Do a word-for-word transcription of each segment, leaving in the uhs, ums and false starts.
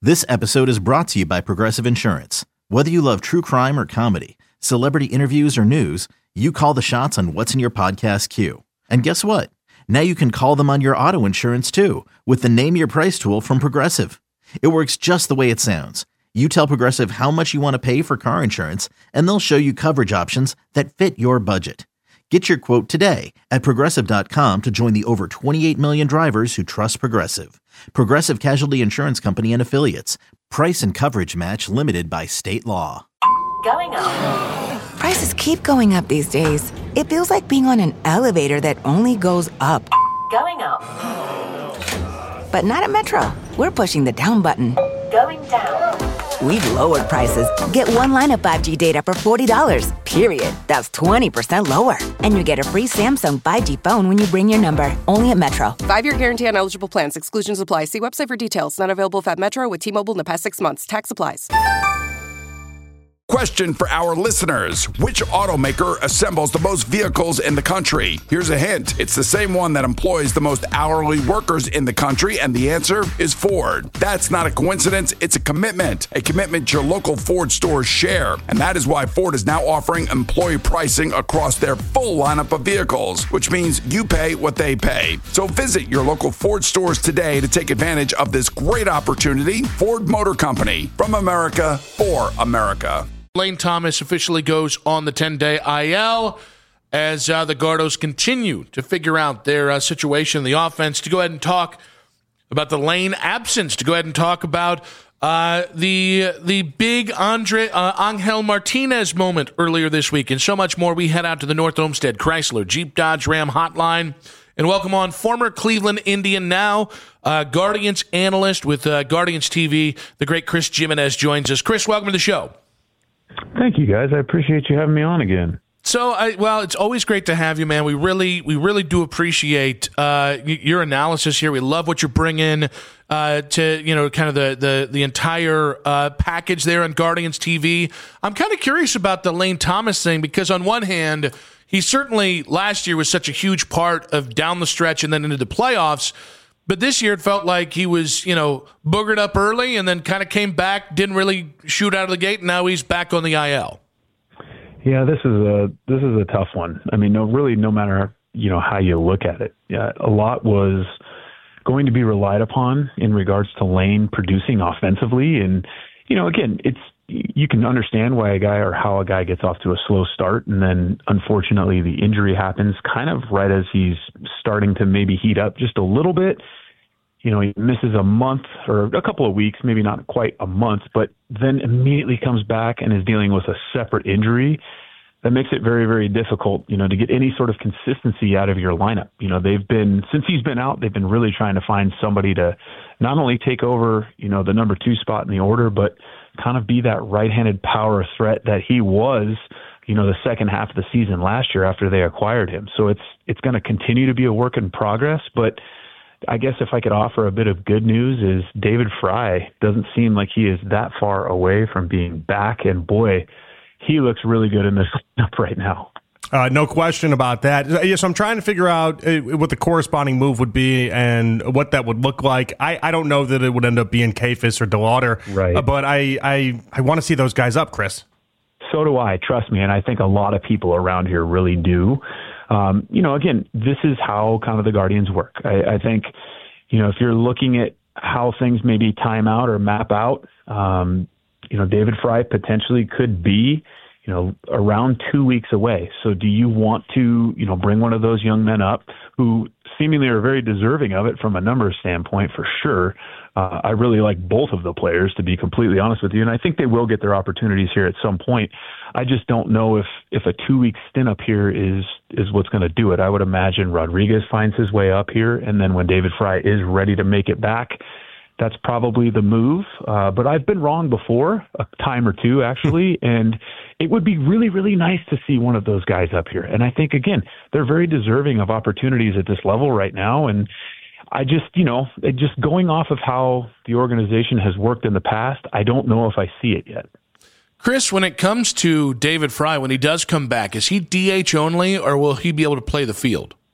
This episode is brought to you by Progressive Insurance. Whether you love true crime or comedy, celebrity interviews or news, you call the shots on what's in your podcast queue. And guess what? Now you can call them on your auto insurance too with the Name Your Price tool from Progressive. It works just the way it sounds. You tell Progressive how much you want to pay for car insurance, and they'll show you coverage options that fit your budget. Get your quote today at Progressive dot com to join the over twenty-eight million drivers who trust Progressive. Progressive Casualty Insurance Company and Affiliates. Price and coverage match limited by state law. Going up. Prices keep going up these days. It feels like being on an elevator that only goes up. Going up. But not at Metro. We're pushing the down button. Going down. We've lowered prices. Get one line of five G data for forty dollars, period. That's twenty percent lower. And you get a free Samsung five G phone when you bring your number. Only at Metro. Five-year guarantee on eligible plans. Exclusions apply. See website for details. Not available at Metro with T-Mobile in the past six months. Tax applies. Question for our listeners. Which automaker assembles the most vehicles in the country? Here's a hint. It's the same one that employs the most hourly workers in the country, and the answer is Ford. That's not a coincidence. It's a commitment. A commitment your local Ford stores share. And that is why Ford is now offering employee pricing across their full lineup of vehicles, which means you pay what they pay. So visit your local Ford stores today to take advantage of this great opportunity. Ford Motor Company. From America, for America. Lane Thomas officially goes on the ten-day I L as uh, the Gardos continue to figure out their uh, situation in the offense. To go ahead and talk about the Lane absence, to go ahead and talk about uh, the the big Andre uh, Angel Martinez moment earlier this week, and so much more, we head out to the North Olmsted Chrysler Jeep Dodge Ram hotline and welcome on former Cleveland Indian, now uh, Guardians analyst with uh, Guardians T V, the great Chris Jimenez joins us. Chris, welcome to the show. Thank you, guys. I appreciate you having me on again. So, I, well, it's always great to have you, man. We really, we really do appreciate uh, your analysis here. We love what you bring in uh, to, you know, kind of the the the entire uh, package there on Guardians T V. I'm kind of curious about the Lane Thomas thing because, on one hand, he certainly last year was such a huge part of down the stretch and then into the playoffs. But this year it felt like he was, you know, boogered up early and then kind of came back, didn't really shoot out of the gate, and now he's back on the I L. Yeah, this is a this is a tough one. I mean, no, really, no matter you know how you look at it, yeah, a lot was going to be relied upon in regards to Lane producing offensively, and you know, again, it's you can understand why a guy or how a guy gets off to a slow start, and then unfortunately the injury happens kind of right as he's starting to maybe heat up just a little bit. You know, he misses a month or a couple of weeks, maybe not quite a month, but then immediately comes back and is dealing with a separate injury. That makes it very, very difficult, you know, to get any sort of consistency out of your lineup. You know, they've been, since he's been out, they've been really trying to find somebody to not only take over, you know, the number two spot in the order, but kind of be that right-handed power threat that he was, you know, the second half of the season last year after they acquired him. So it's it's going to continue to be a work in progress. But I guess if I could offer a bit of good news is David Fry doesn't seem like he is that far away from being back. And boy, he looks really good in this lineup right now. Uh, no question about that. Yes, I'm trying to figure out uh, what the corresponding move would be and what that would look like. I, I don't know that it would end up being Kayfis or DeLauder, right. uh, but I, I, I want to see those guys up, Chris. So do I. Trust me, and I think a lot of people around here really do. Um, you know, again, this is how kind of the Guardians work. I, I think, you know, if you're looking at how things maybe time out or map out, um, you know, David Fry potentially could be, you know, around two weeks away. So do you want to, you know, bring one of those young men up who seemingly are very deserving of it from a numbers standpoint for sure? Uh, I really like both of the players, to be completely honest with you, and I think they will get their opportunities here at some point. I just don't know if, if a two-week stint up here is is what's going to do it. I would imagine Rodriguez finds his way up here, and then when David Fry is ready to make it back, that's probably the move. Uh, but I've been wrong before, a time or two actually, and it would be really, really nice to see one of those guys up here. And I think, again, they're very deserving of opportunities at this level right now, and I just, you know, just going off of how the organization has worked in the past, I don't know if I see it yet. Chris, when it comes to David Fry, when he does come back, is he D H only, or will he be able to play the field?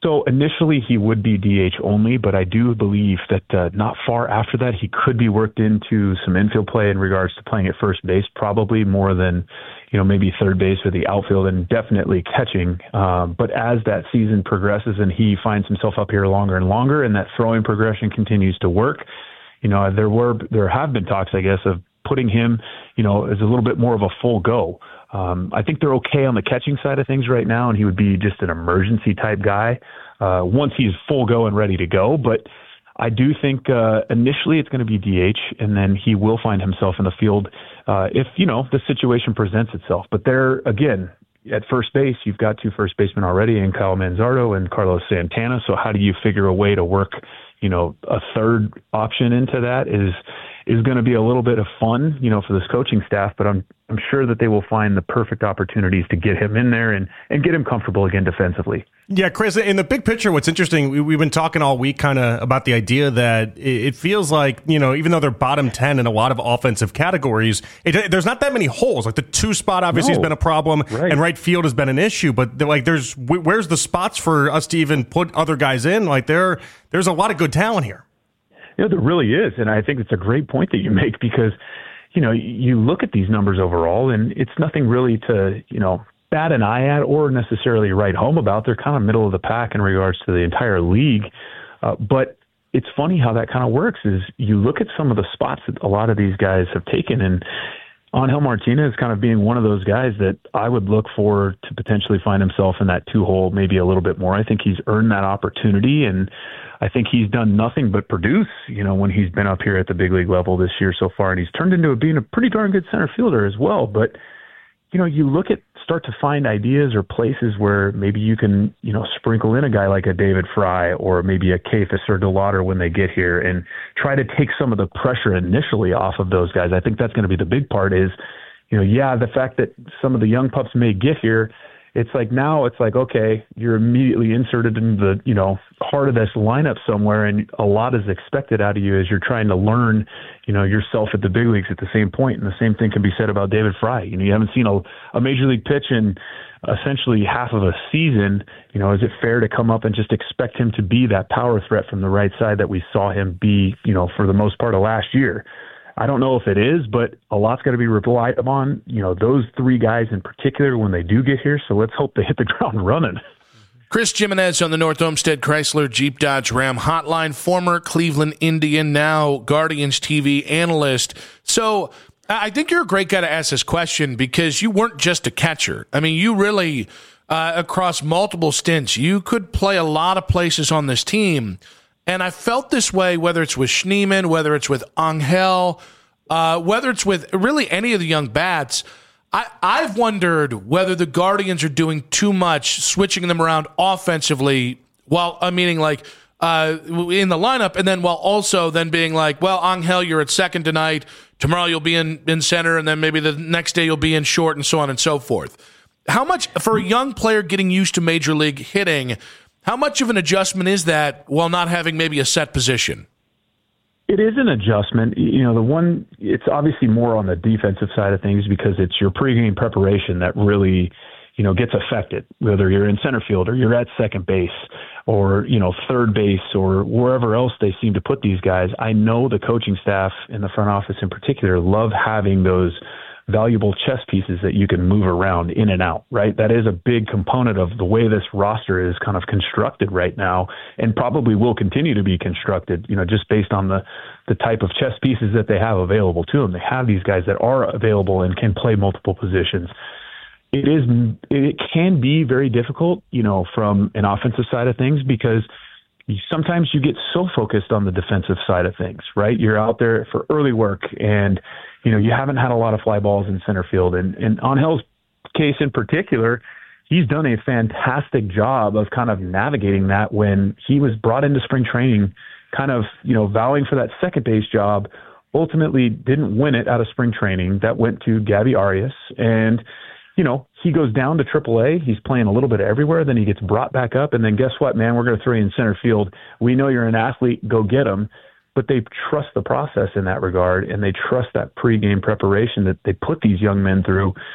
So initially he would be D H only, but I do believe that uh, not far after that he could be worked into some infield play in regards to playing at first base, probably more than, you know, maybe third base or the outfield, and definitely catching. Um, but as that season progresses and he finds himself up here longer and longer, and that throwing progression continues to work, you know, there were there have been talks, I guess, of putting him, you know, as a little bit more of a full go. Um, I think they're okay on the catching side of things right now, and he would be just an emergency type guy uh, once he's full go and ready to go. But I do think uh, initially it's going to be D H, and then he will find himself in the field uh, if, you know, the situation presents itself. But there, again, at first base, you've got two first basemen already in Kyle Manzardo and Carlos Santana. So how do you figure a way to work, you know, a third option into that is is going to be a little bit of fun, you know, for this coaching staff, but I'm I'm sure that they will find the perfect opportunities to get him in there and, and get him comfortable again defensively. Yeah, Chris, in the big picture, what's interesting, we, we've been talking all week kind of about the idea that it, it feels like, you know, even though they're bottom ten in a lot of offensive categories, it, there's not that many holes. Like the two spot obviously no. has been a problem, right. and right field has been an issue, but like there's, where's the spots for us to even put other guys in? Like there, there's a lot of good talent here. You know, there really is, and I think it's a great point that you make because, you know, you look at these numbers overall, and it's nothing really to, you know, bat an eye at or necessarily write home about. They're kind of middle of the pack in regards to the entire league. Uh, but it's funny how that kind of works is you look at some of the spots that a lot of these guys have taken, and Angel Martinez kind of being one of those guys that I would look for to potentially find himself in that two-hole maybe a little bit more. I think he's earned that opportunity, and I think he's done nothing but produce, you know, when he's been up here at the big league level this year so far, and he's turned into being a pretty darn good center fielder as well. But, you know, you look at, start to find ideas or places where maybe you can, you know, sprinkle in a guy like a David Fry or maybe a Kayfis or DeLauder when they get here and try to take some of the pressure initially off of those guys. I think that's going to be the big part is, you know, yeah, the fact that some of the young pups may get here, it's like now it's like, okay, you're immediately inserted into the, you know, heart of this lineup somewhere, and a lot is expected out of you as you're trying to learn, you know, yourself at the big leagues at the same point. And the same thing can be said about David Fry. You know, you haven't seen a, a major league pitch in essentially half of a season. You know, is it fair to come up and just expect him to be that power threat from the right side that we saw him be, you know, for the most part of last year? I don't know if it is, but a lot's got to be relied upon, you know, those three guys in particular when they do get here. So let's hope they hit the ground running. Chris Jimenez on the North Olmsted Chrysler Jeep Dodge Ram hotline, former Cleveland Indian, now Guardians T V analyst. So I think you're a great guy to ask this question because you weren't just a catcher. I mean, you really, uh, across multiple stints, you could play a lot of places on this team. And I felt this way, whether it's with Schneemann, whether it's with Angel, uh, whether it's with really any of the young bats. I, I've wondered whether the Guardians are doing too much, switching them around offensively, while uh, meaning like uh, in the lineup, and then while also then being like, well, Angel, you're at second tonight. Tomorrow you'll be in, in center, and then maybe the next day you'll be in short, and so on and so forth. How much, for a young player getting used to major league hitting, how much of an adjustment is that while not having maybe a set position? It is an adjustment. You know, the one, it's obviously more on the defensive side of things because it's your pregame preparation that really, you know, gets affected, whether you're in center field or you're at second base or, you know, third base or wherever else they seem to put these guys. I know the coaching staff in the front office in particular love having those valuable chess pieces that you can move around in and out, right? That is a big component of the way this roster is kind of constructed right now and probably will continue to be constructed, you know, just based on the, the type of chess pieces that they have available to them. They have these guys that are available and can play multiple positions. It is, it can be very difficult, you know, from an offensive side of things because sometimes you get so focused on the defensive side of things, right? You're out there for early work and, you know, you haven't had a lot of fly balls in center field. And, and Angel's case in particular, he's done a fantastic job of kind of navigating that when he was brought into spring training, kind of, you know, vowing for that second base job, ultimately didn't win it out of spring training. That went to Gabby Arias. And, you know, he goes down to triple A. He's playing a little bit everywhere. Then he gets brought back up. And then guess what, man? We're going to throw you in center field. We know you're an athlete. Go get him. But they trust the process in that regard, and they trust that pregame preparation that they put these young men through.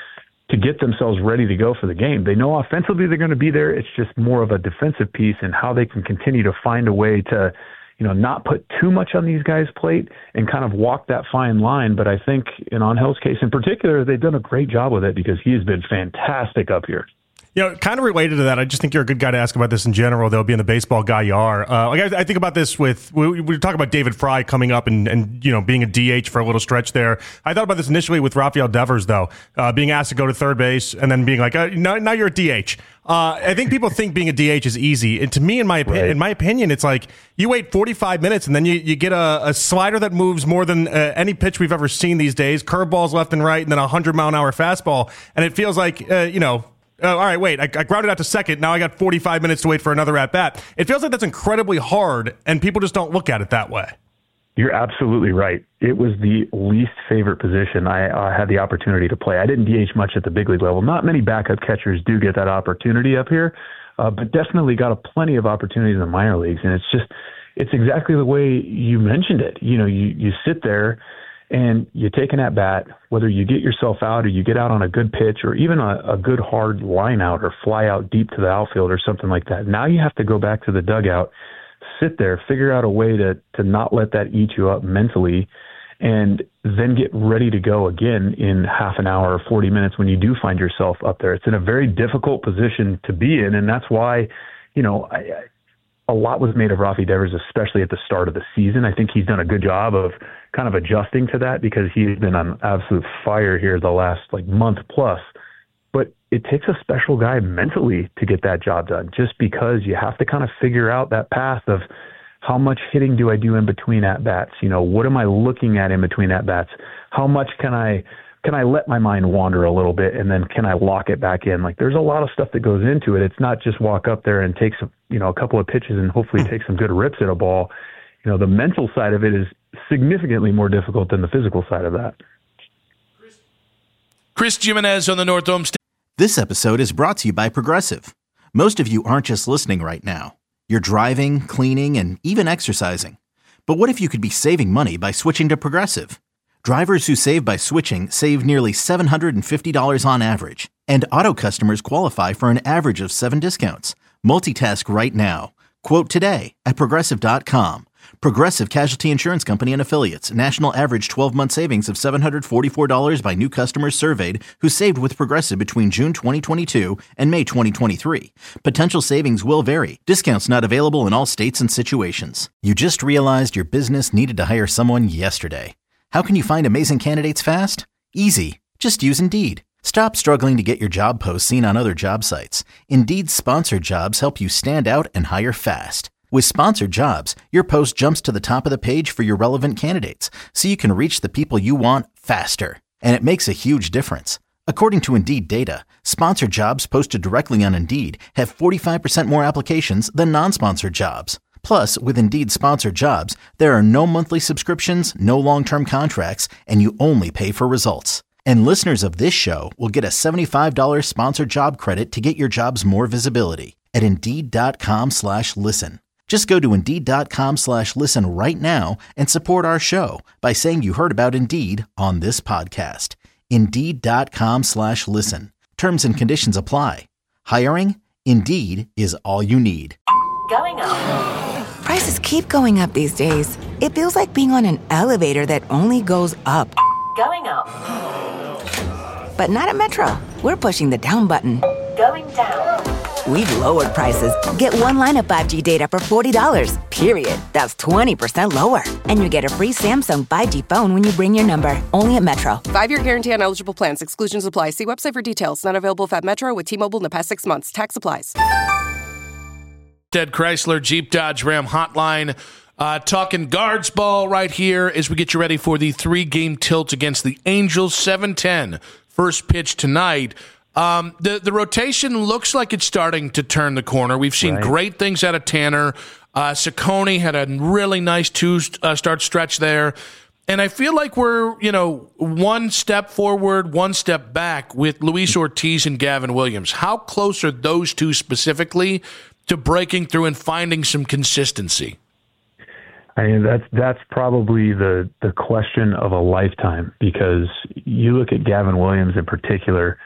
to get themselves ready to go for the game. They know offensively they're going to be there. It's just more of a defensive piece and how they can continue to find a way to, you know, not put too much on these guys' plate and kind of walk that fine line. But I think in Angel's case in particular, they've done a great job with it because he has been fantastic up here. You know, kind of related to that, I just think you're a good guy to ask about this in general, though, being the baseball guy you are. Uh, like I, I think about this with, we, we talk about David Fry coming up and, and, you know, being a D H for a little stretch there. I thought about this initially with Rafael Devers, though, uh, being asked to go to third base and then being like, uh, now, now you're a D H. Uh, I think people think being a D H is easy. And to me, in my, opi- right. in my opinion, it's like you wait forty-five minutes and then you, you get a, a slider that moves more than uh, any pitch we've ever seen these days, curveballs left and right, and then a one hundred mile an hour fastball. And it feels like, uh, you know, Uh, all right, wait, I, I grounded out to second. Now I got forty-five minutes to wait for another at-bat. It feels like that's incredibly hard, and people just don't look at it that way. You're absolutely right. It was the least favorite position I uh, had the opportunity to play. I didn't D H much at the big league level. Not many backup catchers do get that opportunity up here, uh, but definitely got a plenty of opportunities in the minor leagues. And it's just, it's exactly the way you mentioned it. You know, you, you sit there and you take an at-bat, whether you get yourself out or you get out on a good pitch or even a, a good hard line out or fly out deep to the outfield or something like that. Now you have to go back to the dugout, sit there, figure out a way to, to not let that eat you up mentally, and then get ready to go again in half an hour or forty minutes when you do find yourself up there. It's in a very difficult position to be in, and that's why, you know, I, I a lot was made of Rafi Devers, especially at the start of the season. I think he's done a good job of kind of adjusting to that because he's been on absolute fire here the last like month plus. But it takes a special guy mentally to get that job done, just because you have to kind of figure out that path of how much hitting do I do in between at-bats? You know, what am I looking at in between at-bats? How much can I can I let my mind wander a little bit, and then can I lock it back in? Like, there's a lot of stuff that goes into it. It's not just walk up there and take some, you know, a couple of pitches and hopefully take some good rips at a ball. You know, the mental side of it is significantly more difficult than the physical side of that. Chris Jimenez on the North Dome. This episode is brought to you by Progressive. Most of you aren't just listening right now. You're driving, cleaning, and even exercising. But what if you could be saving money by switching to Progressive? Drivers who save by switching save nearly seven hundred fifty dollars on average, and auto customers qualify for an average of seven discounts. Multitask right now. Quote today at Progressive dot com. Progressive Casualty Insurance Company and Affiliates. National average twelve-month savings of seven hundred forty-four dollars by new customers surveyed who saved with Progressive between June twenty twenty-two and May twenty twenty-three. Potential savings will vary. Discounts not available in all states and situations. You just realized your business needed to hire someone yesterday. How can you find amazing candidates fast? Easy. Just use Indeed. Stop struggling to get your job posts seen on other job sites. Indeed's sponsored jobs help you stand out and hire fast. With sponsored jobs, your post jumps to the top of the page for your relevant candidates, so you can reach the people you want faster. And it makes a huge difference. According to Indeed data, sponsored jobs posted directly on Indeed have forty-five percent more applications than non-sponsored jobs. Plus, with Indeed sponsored jobs, there are no monthly subscriptions, no long-term contracts, and you only pay for results. And listeners of this show will get a seventy-five dollars sponsored job credit to get your jobs more visibility at Indeed.com slash listen. Just go to Indeed.com slash listen right now and support our show by saying you heard about Indeed on this podcast. Indeed.com slash listen. Terms and conditions apply. Hiring? Indeed is all you need. Going up. Prices keep going up these days. It feels like being on an elevator that only goes up. Going up. But not at Metro. We're pushing the down button. Going down. We've lowered prices. Get one line of five G data for forty dollars, period. That's twenty percent lower. And you get a free Samsung five G phone when you bring your number. Only at Metro. Five-year guarantee on eligible plans. Exclusions apply. See website for details. Not available at Metro with T-Mobile in the past six months. Tax applies. Ted Chrysler Jeep Dodge Ram Hotline. Uh, talking guards ball right here as we get you ready for the three-game tilt against the Angels. seven ten. First pitch tonight. Um, the, the rotation looks like it's starting to turn the corner. We've seen Right. great things out of Tanner. Uh, Ciccone had a really nice two-start stretch there. And I feel like we're, you know, one step forward, one step back with Luis Ortiz and Gavin Williams. How close are those two specifically to breaking through and finding some consistency? I mean, that's that's probably the, the question of a lifetime, because you look at Gavin Williams in particular.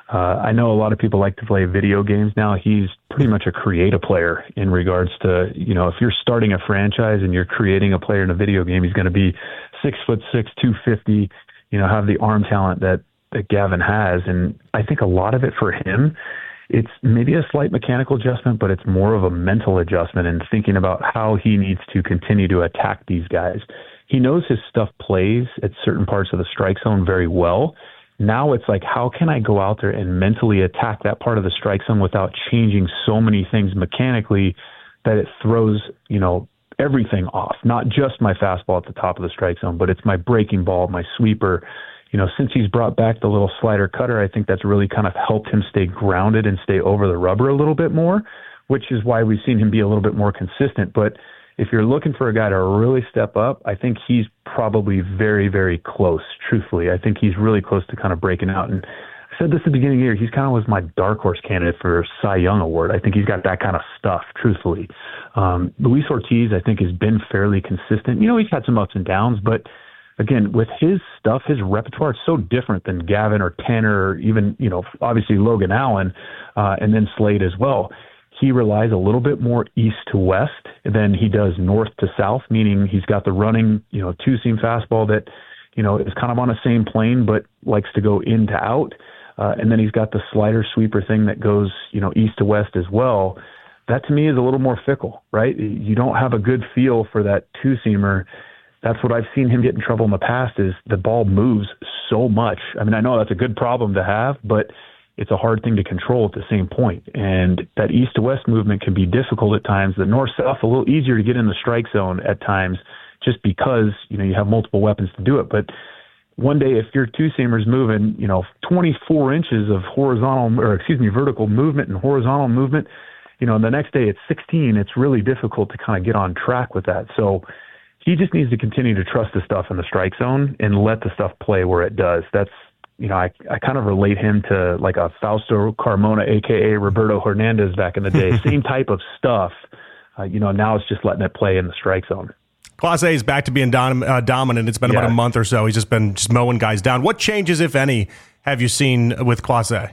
Uh, I know a lot of people like to play video games now. He's pretty much a creative player in regards to, you know, if you're starting a franchise and you're creating a player in a video game, he's going to be six foot six, two fifty, you know, have the arm talent that, that Gavin has. And I think a lot of it for him, it's maybe a slight mechanical adjustment, but it's more of a mental adjustment and thinking about how he needs to continue to attack these guys. He knows his stuff plays at certain parts of the strike zone very well. Now it's like, how can I go out there and mentally attack that part of the strike zone without changing so many things mechanically that it throws, you know, everything off, not just my fastball at the top of the strike zone, but it's my breaking ball, my sweeper. You know, since he's brought back the little slider cutter, I think that's really kind of helped him stay grounded and stay over the rubber a little bit more, which is why we've seen him be a little bit more consistent. But if you're looking for a guy to really step up, I think he's probably very, very close, truthfully. I think he's really close to kind of breaking out. And I said this at the beginning of the year, he's kind of was my dark horse candidate for Cy Young Award. I think he's got that kind of stuff, truthfully. Um, Luis Ortiz, I think, has been fairly consistent. You know, he's had some ups and downs, but again, with his stuff, his repertoire is so different than Gavin or Tanner or even, you know, obviously Logan Allen uh, and then Slade as well. He relies a little bit more east to west than he does north to south, meaning he's got the running, you know, two-seam fastball that, you know, is kind of on the same plane but likes to go in to out. Uh, and then he's got the slider sweeper thing that goes, you know, east to west as well. That to me is a little more fickle, right? You don't have a good feel for that two-seamer. That's what I've seen him get in trouble in the past is the ball moves so much. I mean, I know that's a good problem to have, but it's a hard thing to control at the same point. And that east to west movement can be difficult at times. The north south, a little easier to get in the strike zone at times just because, you know, you have multiple weapons to do it. But one day if your two-seamer's moving, you know, twenty-four inches of horizontal or excuse me, vertical movement and horizontal movement, you know, and the next day it's sixteen, it's really difficult to kind of get on track with that. So he just needs to continue to trust the stuff in the strike zone and let the stuff play where it does. That's, you know, I, I kind of relate him to like a Fausto Carmona, a k a. Roberto Hernandez back in the day. Same type of stuff. Uh, you know, now it's just letting it play in the strike zone. Clase is back to being dom- uh, dominant. It's been yeah. about a month or so. He's just been just mowing guys down. What changes, if any, have you seen with Clase?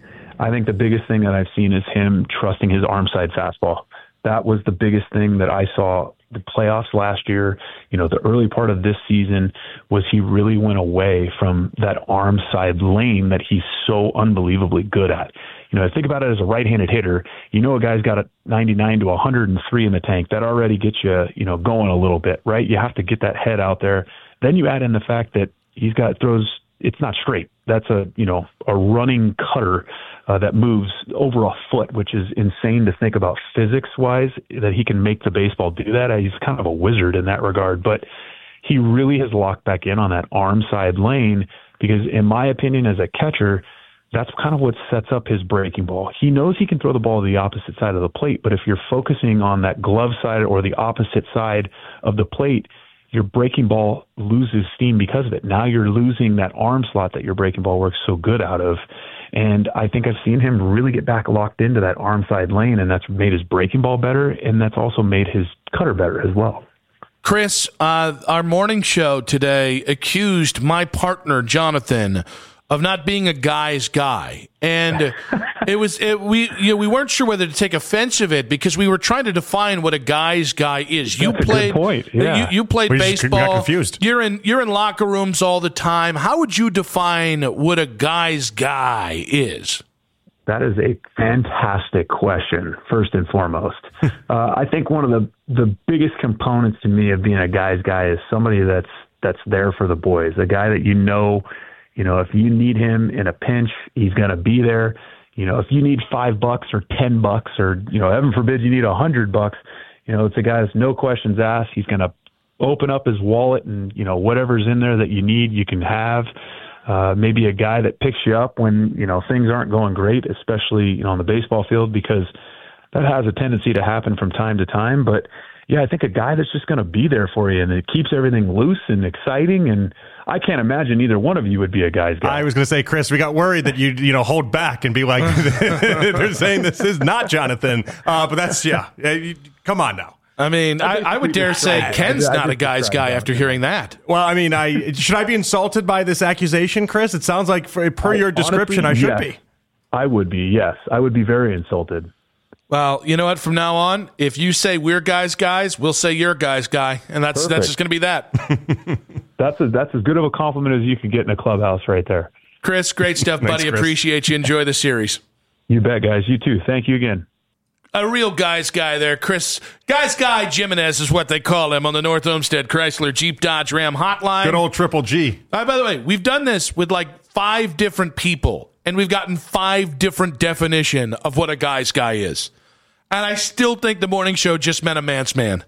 I think the biggest thing that I've seen is him trusting his arm side fastball. That was the biggest thing that I saw the playoffs last year, you know, the early part of this season was he really went away from that arm side lane that he's so unbelievably good at. You know, think about it as a right-handed hitter. You know, a guy's got a ninety-nine to one hundred three in the tank. That already gets you, you know, going a little bit, right? You have to get that head out there. Then you add in the fact that he's got throws. It's not straight. That's a, you know, a running cutter uh, that moves over a foot, which is insane to think about physics-wise, that he can make the baseball do that. He's kind of a wizard in that regard. But he really has locked back in on that arm side lane because, in my opinion, as a catcher, that's kind of what sets up his breaking ball. He knows he can throw the ball to the opposite side of the plate, but if you're focusing on that glove side or the opposite side of the plate, your breaking ball loses steam because of it. Now you're losing that arm slot that your breaking ball works so good out of. And I think I've seen him really get back locked into that arm side lane, and that's made his breaking ball better, and that's also made his cutter better as well. Chris, uh, our morning show today accused my partner, Jonathan, of not being a guy's guy. And it was it, we you know, we weren't sure whether to take offense of it because we were trying to define what a guy's guy is. You That's played a good point. Yeah. you, you played we baseball. Got confused. You're in you're in locker rooms all the time. How would you define what a guy's guy is? That is a fantastic question, first and foremost. uh, I think one of the, the biggest components to me of being a guy's guy is somebody that's that's there for the boys, a guy that you know. You know, if you need him in a pinch, he's going to be there. You know, if you need five bucks or ten bucks or, you know, heaven forbid you need a hundred bucks, you know, it's a guy that's no questions asked. He's going to open up his wallet and, you know, whatever's in there that you need, you can have. Uh, maybe a guy that picks you up when, you know, things aren't going great, especially, you know, on the baseball field, because that has a tendency to happen from time to time. But yeah, I think a guy that's just going to be there for you and it keeps everything loose and exciting. And I can't imagine either one of you would be a guy's guy. I was going to say, Chris, we got worried that you you know hold back and be like, they're saying this is not Jonathan. Uh, but that's, yeah, come on now. I mean, I, I would dare say Ken's I, I not a guy's guy after hearing that. Well, I mean, I should I be insulted by this accusation, Chris? It sounds like, for, per your description, Honestly, I should yes. be. I would be, yes. I would be very insulted. Well, you know what? From now on, if you say we're guys, guys, we'll say you're guys, guy, and that's Perfect. that's just going to be that. that's a, that's as good of a compliment as you could get in a clubhouse right there. Chris, great stuff, Thanks, buddy. Chris. Appreciate you. Enjoy the series. You bet, guys. You too. Thank you again. A real guys guy there, Chris. Guys guy Jimenez is what they call him on the North Olmsted Chrysler Jeep Dodge Ram hotline. Good old Triple G. Uh, by the way, we've done this with like five different people, and we've gotten five different definition of what a guy's guy is. And I still think the morning show just meant a man's man.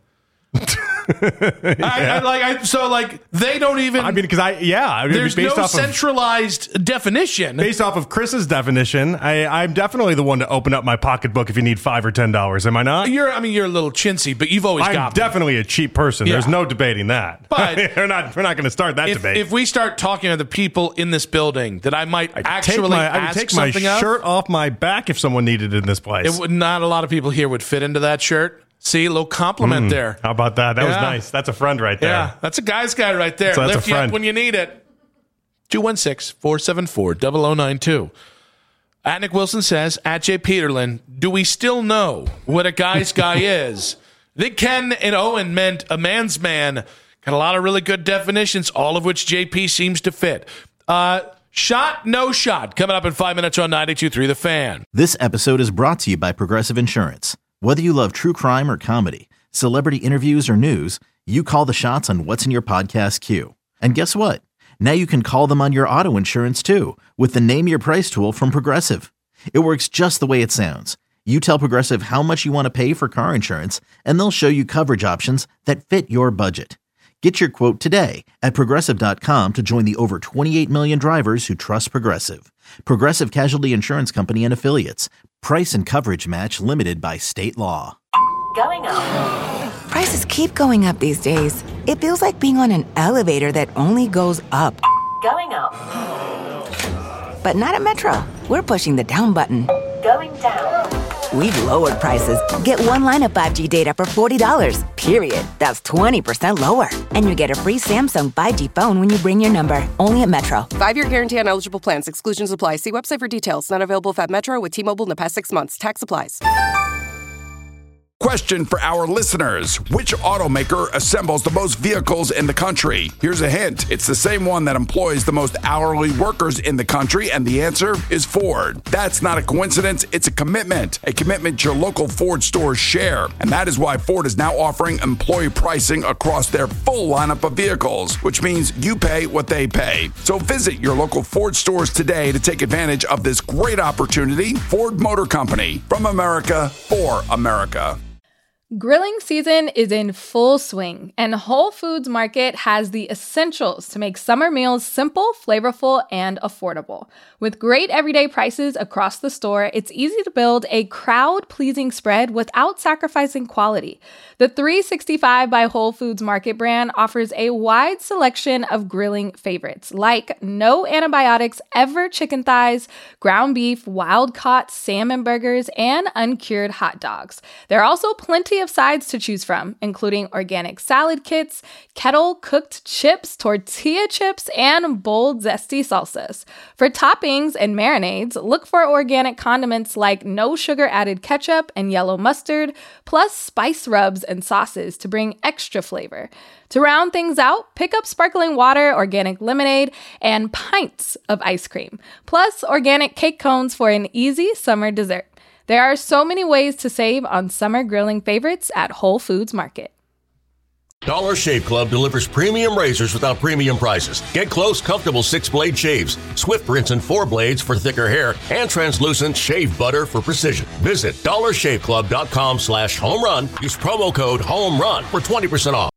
I, I, like I, so like they don't even. I mean, because I yeah, I mean, there's based no off centralized of, definition. Based off of Chris's definition, I, I'm definitely the one to open up my pocketbook if you need five or ten dollars. Am I not? You're, I mean, you're a little chintzy, but you've always I'm got. I'm definitely a cheap person. Yeah. There's no debating that. But we're not we're not going to start that if, debate. if we start talking to the people in this building that I might I'd actually take my, ask I would take my something of, shirt off my back if someone needed it in this place. it would, not a lot of people here would fit into that shirt. See, a little compliment Mm, there. How about that? That was Yeah. nice. That's a friend right there. Yeah, that's a guy's guy right there. So that's Lift a you up friend. when you need it. two one six, four seven four, zero zero nine two. At Nick Wilson says, at Jay Peterlin, do we still know what a guy's guy is? I think Ken and Owen meant a man's man. Got a lot of really good definitions, all of which J P seems to fit. Uh, shot, no shot. Coming up in five minutes on ninety-two point three The Fan. This episode is brought to you by Progressive Insurance. Whether you love true crime or comedy, celebrity interviews or news, you call the shots on what's in your podcast queue. And guess what? Now you can call them on your auto insurance too with the Name Your Price tool from Progressive. It works just the way it sounds. You tell Progressive how much you want to pay for car insurance, and they'll show you coverage options that fit your budget. Get your quote today at Progressive dot com to join the over twenty-eight million drivers who trust Progressive. Progressive Casualty Insurance Company and Affiliates. Price and coverage match limited by state law. Going up. Prices keep going up these days. It feels like being on an elevator that only goes up. Going up. But not at Metro. We're pushing the down button. Going down. We've lowered prices. Get one line of five G data for forty dollars, period. That's twenty percent lower. And you get a free Samsung five G phone when you bring your number. Only at Metro. Five-year guarantee on eligible plans. Exclusions apply. See website for details. Not available at Metro with T-Mobile in the past six months. Tax applies. Question for our listeners. Which automaker assembles the most vehicles in the country? Here's a hint. It's the same one that employs the most hourly workers in the country, and the answer is Ford. That's not a coincidence. It's a commitment. A commitment your local Ford stores share. And that is why Ford is now offering employee pricing across their full lineup of vehicles, which means you pay what they pay. So visit your local Ford stores today to take advantage of this great opportunity. Ford Motor Company. From America, for America. Grilling season is in full swing, and Whole Foods Market has the essentials to make summer meals simple, flavorful, and affordable. With great everyday prices across the store, it's easy to build a crowd-pleasing spread without sacrificing quality. The three sixty-five by Whole Foods Market brand offers a wide selection of grilling favorites, like no antibiotics ever chicken thighs, ground beef, wild-caught salmon burgers, and uncured hot dogs. There are also plenty of sides to choose from, including organic salad kits, kettle-cooked chips, tortilla chips, and bold, zesty salsas. For toppings and marinades, look for organic condiments like no sugar-added ketchup and yellow mustard, plus spice rubs and sauces to bring extra flavor. To round things out, pick up sparkling water, organic lemonade, and pints of ice cream, plus organic cake cones for an easy summer dessert. There are so many ways to save on summer grilling favorites at Whole Foods Market. Dollar Shave Club delivers premium razors without premium prices. Get close, comfortable six-blade shaves, swift rinse and four blades for thicker hair, and translucent shave butter for precision. Visit dollar shave club dot com slash home run. Use promo code HOME RUN for twenty percent off.